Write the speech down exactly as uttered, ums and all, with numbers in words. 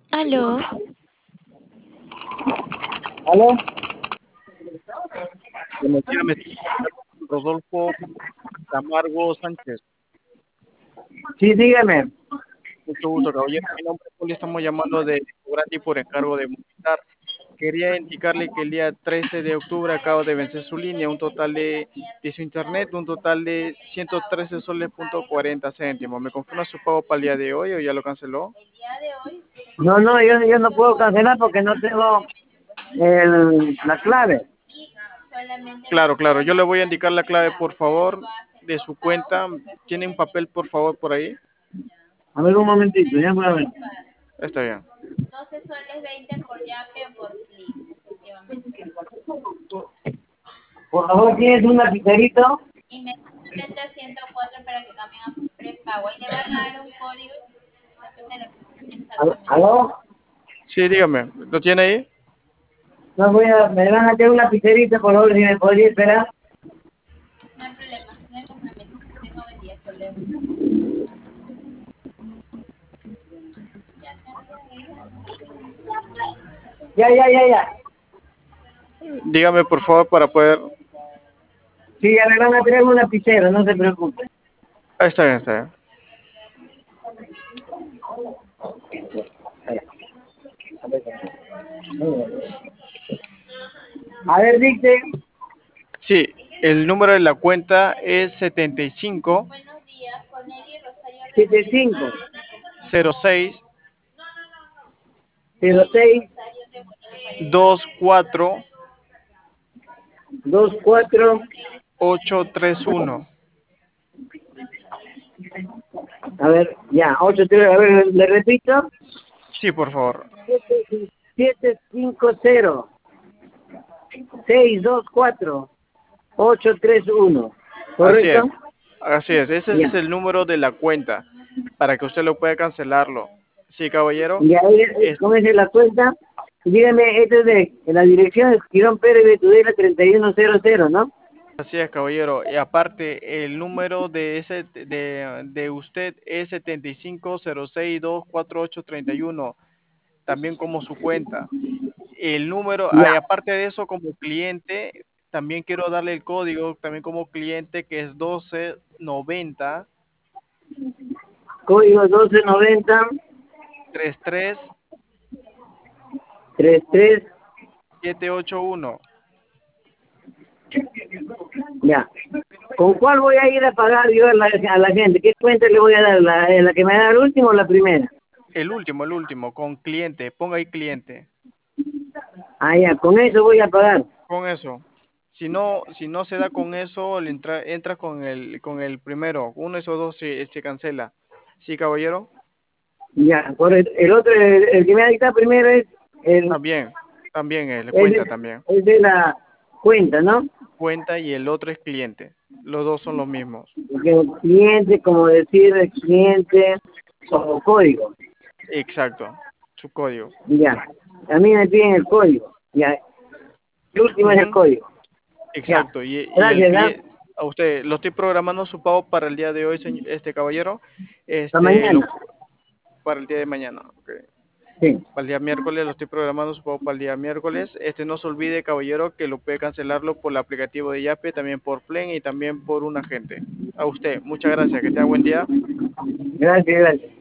Aló, ¿Aló? Buenos días, me Rodolfo Camargo Sánchez. Sí, dígame. Mucho gusto, caballero. Mi nombre es Poli, estamos llamando de Grandi por encargo de Movistar. Quería indicarle que el día trece de octubre acaba de vencer su línea, un total de, de su internet, un total de ciento trece soles punto cuarenta céntimos. ¿Me confirma su pago para el día de hoy o ya lo canceló? No, no, yo, yo no puedo cancelar porque no tengo el, la clave. Claro, claro. Yo le voy a indicar la clave, por favor, de su cuenta. ¿Tiene un papel, por favor, por ahí? A ver un momentito, ya voy a ver. Está bien. Por favor, ¿tienes un lapicerito? ¿Aló? ¿Aló? Sí, dígame. ¿Lo tiene ahí? No voy a, me van a hacer un lapicerito, por favor, si me podría esperar. Ya, ya, ya, ya. Dígame, por favor, para poder... Sí, ya me van a traer un lapicero, no se preocupe. Ah, está bien, está bien. A ver, dice, Sí, el número de la cuenta es setenta y cinco setenta y cinco, cero seis cero seis, veinticuatro dos cuatro. ochocientos treinta y uno. A ver, ya, ocho tres, a ver, le repito. Sí, por favor. siete cinco cero, seis dos cuatro, ocho tres uno. Así ¿Correcto? es. Así es. Ese es Ya. el número de la cuenta para que usted lo pueda cancelarlo. Sí, caballero. Y ahí, Es- ¿cómo es la cuenta? Dígame, esto es de, en la dirección es Girón Pérez de Tudela treinta y uno cero cero, ¿no? Así es, caballero. Y aparte, el número de ese de, de usted es setenta y cinco cero seis veinticuatro ochocientos treinta y uno, también como su cuenta. El número, Ya. ay, aparte de eso, como cliente, también quiero darle el código, también como cliente, que es doce noventa Código doce noventa, treinta y tres treinta y tres. setecientos ochenta y uno. Ya. ¿Con cuál voy a ir a pagar yo a la, a la gente? ¿Qué cuenta le voy a dar? ¿La, la que me da el último o la primera? El último, el último, con cliente, ponga ahí cliente. Ah, ya, con eso voy a pagar. Con eso. Si no, si no se da con eso, le entra, entra con el, con el primero. Uno de esos dos se, se cancela. ¿Sí, caballero? Ya, por el, el otro, el, el que me ha dictado primero es el, También, también, eh, le es cuenta de, también. es de la cuenta, ¿no? Cuenta y el otro es cliente. Los dos son los mismos. Porque el cliente, como decir el cliente, como código. Exacto, su código. Ya. A mí me piden el código. Ya. El último es el Ujú. código. Ya. Exacto, y, y el Gracias, ¿ah? cliente, a usted, lo estoy programando su pago para el día de hoy, señor, este caballero, Hasta este, lo, mañana. para el día de mañana, ok. Sí. Para el día miércoles, lo estoy programando su pago para el día miércoles. Este, no se olvide, caballero, que lo puede cancelarlo por el aplicativo de Yape, también por Plen y también por un agente. A usted, muchas gracias, que tenga buen día. Gracias, gracias.